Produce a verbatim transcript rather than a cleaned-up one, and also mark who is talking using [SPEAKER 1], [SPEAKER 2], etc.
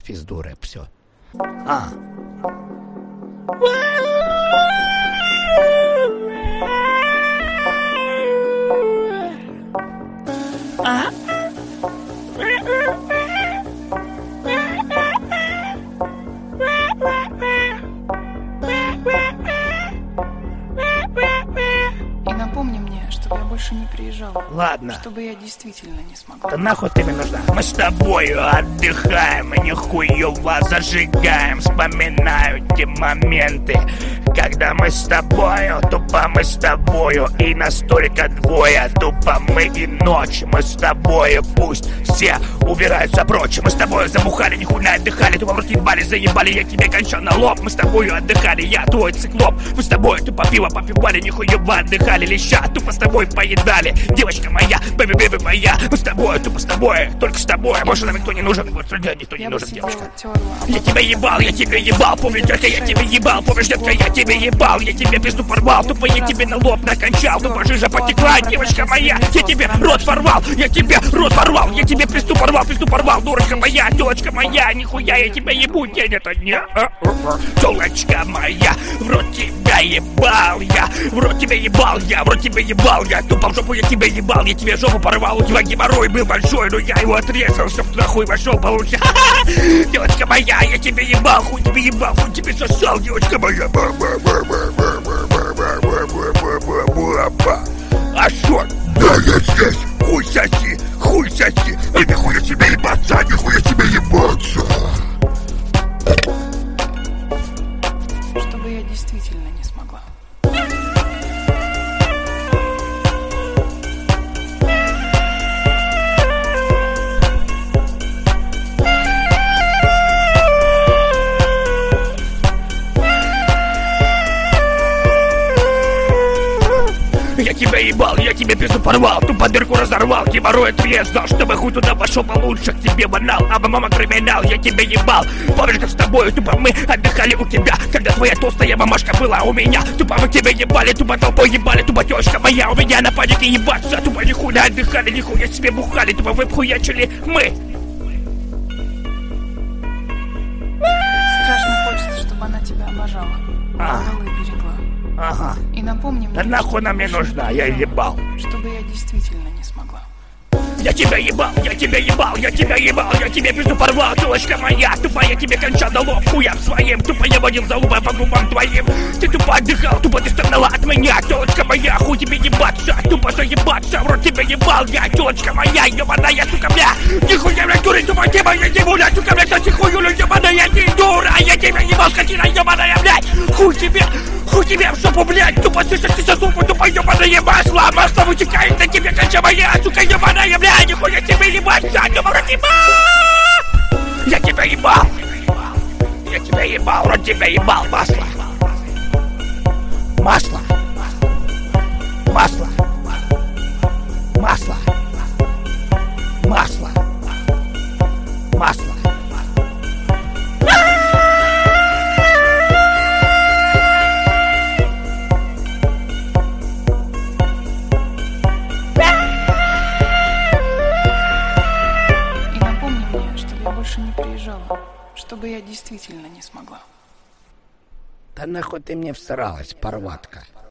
[SPEAKER 1] пизду рэп, все. А. А?
[SPEAKER 2] И напомни мне, чтобы я больше не приезжала.
[SPEAKER 1] Ладно.
[SPEAKER 2] Чтобы я действительно не смогла.
[SPEAKER 1] Да нахуй ты мне нужна? Мы с тобою отдыхаем и нихуево зажигаем. Вспоминаю те моменты, когда мы с тобою, тупо мы с тобою. И настолько двое, тупо мы и ночь. Мы с тобою, пусть все убираются прочь. Мы с тобою забухали, нихуя отдыхали. Тупо в рот ебали, заебали, я тебе кончал на лоб. Мы с тобою отдыхали, я твой циклоп. Мы с тобой тупо пиво попивали, нихуево отдыхали. Леща тупо с тобой поедали. Девочка моя, бэби-бэби моя. Мы с тобой, тупо с тобой, только с тобой. Больше нам никто не нужен, больше никто не нужен, девочка. Я тебя ебал, я тебя ебал. Помнишь, детка, я тебя ебал. Помнишь, детка, я тебя ебал. Я тебе пизду порвал, тупо я тебе на лоб накончал. Тупо жижа потекла, девочка моя. Я тебе рот порвал, я тебе рот порвал. Я тебе пизду порвал, пизду порвал. Дурочка моя, телочка моя. Нихуя я тебя ебу, день это не. Телочка моя, в рот тебя ебал я. В рот тебя ебал я, в рот тебя ебал я. Тупо в жопу я тебя ебал, я тебе жопу порвал. У тебя геморрой был большой, но я его отрезал, чтоб нахуй вошел получше. Девочка моя, я тебе ебал, хуй тебе ебал, хуй тебе сосал, девочка моя. А шо? Да я здесь, хуй соси, хуй соси. И нихуя тебе ебаться, нихуя тебе ебаться.
[SPEAKER 2] Чтобы я действительно не смогла.
[SPEAKER 1] Я тебя ебал, я тебе пизду порвал, тупо дырку разорвал, геморрой отрезал, чтобы хуй туда пошел получше, к тебе банал, а мама криминал, я тебя ебал. Помнишь, как с тобой, тупо мы отдыхали у тебя, когда твоя толстая мамашка была у меня, тупо мы тебя ебали, тупо толпой ебали, тупо тёчка моя у меня на панике ебаться, тупо нихуя отдыхали, нихуя себе бухали, тупо вы хуячили мы.
[SPEAKER 2] Страшно хочется, чтобы она тебя обожала, обожала и берегла.
[SPEAKER 1] Ага.
[SPEAKER 2] И напомни мне,
[SPEAKER 1] да нахуй она мне нужна, я ебал.
[SPEAKER 2] Чтобы я действительно не смогла.
[SPEAKER 1] Я тебя ебал, я тебя ебал, я тебя ебал, я тебе пизду порвал, телочка моя. Тупо я тебе кончал на лоб хуям своим, тупо я водил за лупой по губам твоим. Ты тупо отдыхал, тупо ты стонала от меня, телочка моя, хуй тебе ебаться, тупо заебаться, в рот тебя ебал я, телочка моя, ебаная, сука, бля. Нихуя, бля, дури, тупо тема, я не буду, сука, бля, кстати, хуюлю, ебаная, ты дура, я тебя ебал, скотина, ебаная, блядь, хуй тебе. Хуй тебе в жопу, блядь, тупо ты сосиса зубы, тупо ебаное масло, масло вытекает на тебе, конча моя, сука, ебаная, блядь, нихуя тебе ебать, тупо рот ебал. Я тебя ебал, я тебя ебал, рот тебя ебал, масло, масло, масло, масло, масло, масло.
[SPEAKER 2] Не приезжала, чтобы я действительно не смогла.
[SPEAKER 1] Да нахуй ты мне всралась, порватка.